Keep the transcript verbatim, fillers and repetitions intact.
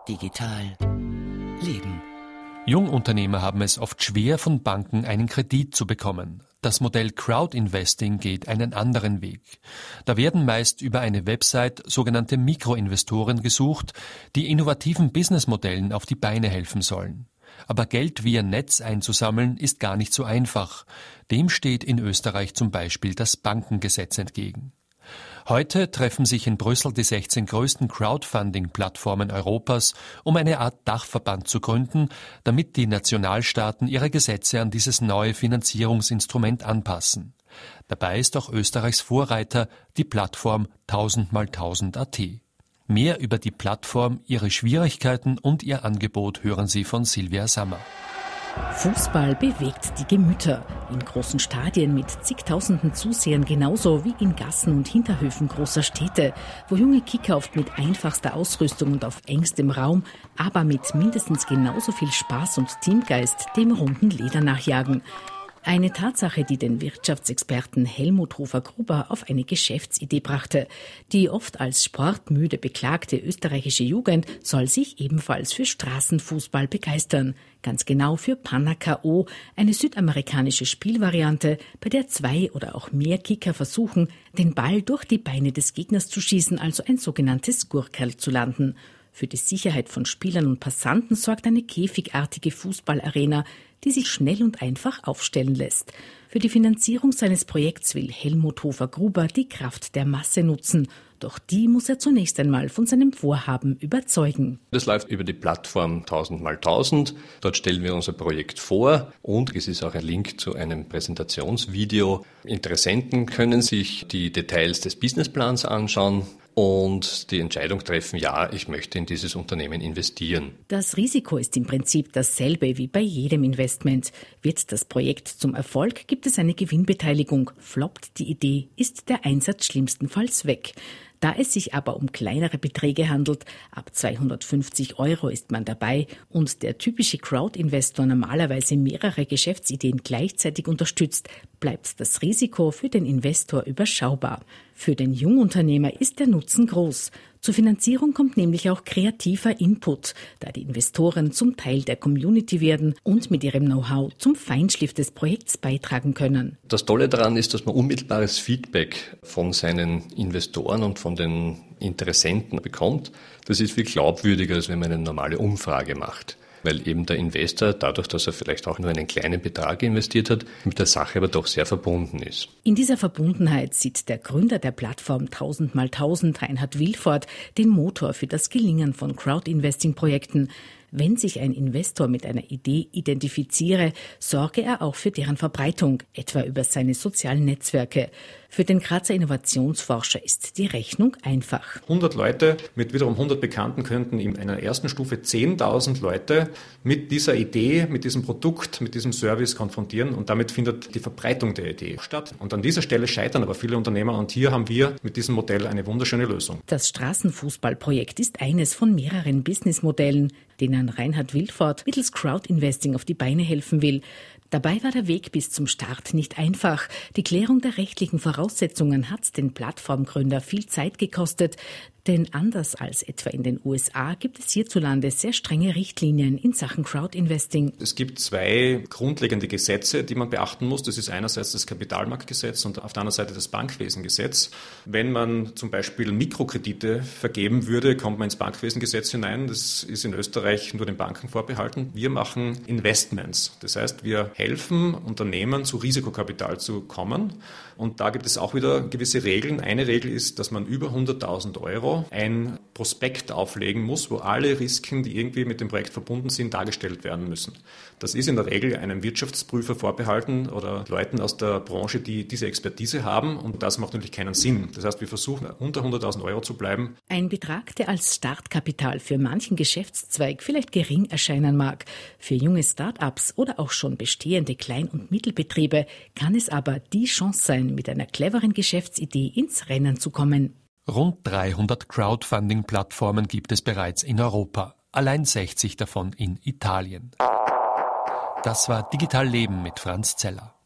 Digital Leben. Jungunternehmer haben es oft schwer, von Banken einen Kredit zu bekommen. Das Modell Crowdinvesting geht einen anderen Weg. Da werden meist über eine Website sogenannte Mikroinvestoren gesucht, die innovativen Businessmodellen auf die Beine helfen sollen. Aber Geld via Netz einzusammeln ist gar nicht so einfach. Dem steht in Österreich zum Beispiel das Bankengesetz entgegen. Heute treffen sich in Brüssel die sechzehn größten Crowdfunding-Plattformen Europas, um eine Art Dachverband zu gründen, damit die Nationalstaaten ihre Gesetze an dieses neue Finanzierungsinstrument anpassen. Dabei ist auch Österreichs Vorreiter die Plattform tausend mal tausend Punkt at. Mehr über die Plattform, ihre Schwierigkeiten und ihr Angebot hören Sie von Silvia Sammer. Fußball bewegt die Gemüter. In großen Stadien mit zigtausenden Zusehern genauso wie in Gassen und Hinterhöfen großer Städte, wo junge Kicker oft mit einfachster Ausrüstung und auf engstem Raum, aber mit mindestens genauso viel Spaß und Teamgeist dem runden Leder nachjagen. Eine Tatsache, die den Wirtschaftsexperten Helmut Hofer-Gruber auf eine Geschäftsidee brachte. Die oft als sportmüde beklagte österreichische Jugend soll sich ebenfalls für Straßenfußball begeistern. Ganz genau für Panna K O, eine südamerikanische Spielvariante, bei der zwei oder auch mehr Kicker versuchen, den Ball durch die Beine des Gegners zu schießen, also ein sogenanntes Gurkerl zu landen. Für die Sicherheit von Spielern und Passanten sorgt eine käfigartige Fußballarena, die sich schnell und einfach aufstellen lässt. Für die Finanzierung seines Projekts will Helmut Hofer-Gruber die Kraft der Masse nutzen. Doch die muss er zunächst einmal von seinem Vorhaben überzeugen. Das läuft über die Plattform tausend mal tausend. Dort stellen wir unser Projekt vor und es ist auch ein Link zu einem Präsentationsvideo. Interessenten können sich die Details des Businessplans anschauen und die Entscheidung treffen, ja, ich möchte in dieses Unternehmen investieren. Das Risiko ist im Prinzip dasselbe wie bei jedem Investment. Wird das Projekt zum Erfolg, gibt es eine Gewinnbeteiligung. Floppt die Idee, ist der Einsatz schlimmstenfalls weg. Da es sich aber um kleinere Beträge handelt, ab zweihundertfünfzig Euro ist man dabei und der typische Crowd-Investor normalerweise mehrere Geschäftsideen gleichzeitig unterstützt, bleibt das Risiko für den Investor überschaubar. Für den Jungunternehmer ist der Nutzen groß. Zur Finanzierung kommt nämlich auch kreativer Input, da die Investoren zum Teil der Community werden und mit ihrem Know-how zum Feinschliff des Projekts beitragen können. Das Tolle daran ist, dass man unmittelbares Feedback von seinen Investoren und von den Interessenten bekommt. Das ist viel glaubwürdiger, als wenn man eine normale Umfrage macht. Weil eben der Investor, dadurch, dass er vielleicht auch nur einen kleinen Betrag investiert hat, mit der Sache aber doch sehr verbunden ist. In dieser Verbundenheit sieht der Gründer der Plattform tausend mal tausend, Reinhard Wilford, den Motor für das Gelingen von Crowdinvesting-Projekten. Wenn sich ein Investor mit einer Idee identifiziere, sorge er auch für deren Verbreitung, etwa über seine sozialen Netzwerke. Für den Grazer Innovationsforscher ist die Rechnung einfach. hundert Leute mit wiederum hundert Bekannten könnten in einer ersten Stufe zehntausend Leute mit dieser Idee, mit diesem Produkt, mit diesem Service konfrontieren und damit findet die Verbreitung der Idee statt. Und an dieser Stelle scheitern aber viele Unternehmer und hier haben wir mit diesem Modell eine wunderschöne Lösung. Das Straßenfußballprojekt ist eines von mehreren Businessmodellen, denen Reinhard Wilford mittels Crowdinvesting auf die Beine helfen will. Dabei war der Weg bis zum Start nicht einfach. Die Klärung der rechtlichen Voraussetzungen hat den Plattformgründer viel Zeit gekostet. Denn anders als etwa in den U S A gibt es hierzulande sehr strenge Richtlinien in Sachen Crowdinvesting. Es gibt zwei grundlegende Gesetze, die man beachten muss. Das ist einerseits das Kapitalmarktgesetz und auf der anderen Seite das Bankwesengesetz. Wenn man zum Beispiel Mikrokredite vergeben würde, kommt man ins Bankwesengesetz hinein. Das ist in Österreich nur den Banken vorbehalten. Wir machen Investments. Das heißt, wir helfen Unternehmen zu Risikokapital zu kommen. Und da gibt es auch wieder gewisse Regeln. Eine Regel ist, dass man über hunderttausend Euro ein Prospekt auflegen muss, wo alle Risiken, die irgendwie mit dem Projekt verbunden sind, dargestellt werden müssen. Das ist in der Regel einem Wirtschaftsprüfer vorbehalten oder Leuten aus der Branche, die diese Expertise haben und das macht natürlich keinen Sinn. Das heißt, wir versuchen unter hunderttausend Euro zu bleiben. Ein Betrag, der als Startkapital für manchen Geschäftszweig vielleicht gering erscheinen mag. Für junge Start-ups oder auch schon bestehende Klein- und Mittelbetriebe kann es aber die Chance sein, mit einer cleveren Geschäftsidee ins Rennen zu kommen. Rund dreihundert Crowdfunding-Plattformen gibt es bereits in Europa, allein sechzig davon in Italien. Das war Digital Leben mit Franz Zeller.